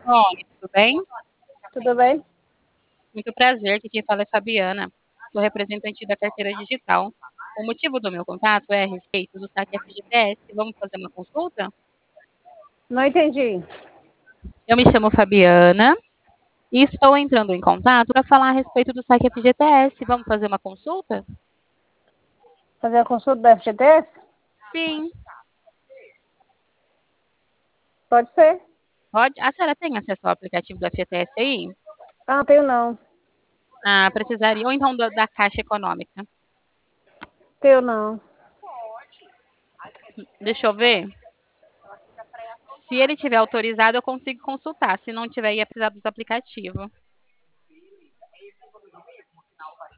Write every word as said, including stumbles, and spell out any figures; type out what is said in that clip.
Oi, tudo bem? Tudo bem? Muito prazer, que quem fala é Fabiana. Sou representante da carteira digital. O motivo do meu contato é a respeito do saque F G T S. Vamos fazer uma consulta? Não entendi. Eu me chamo Fabiana e estou entrando em contato para falar a respeito do saque F G T S. Vamos fazer uma consulta? Fazer a consulta da F G T S? Sim. Pode ser. Pode? A senhora tem acesso ao aplicativo do F G T S aí? Ah, não tenho não. Ah, precisaria. Ou então da, da Caixa Econômica. Tenho não. Deixa eu ver. Se ele tiver autorizado, eu consigo consultar. Se não tiver, ia precisar dos aplicativos.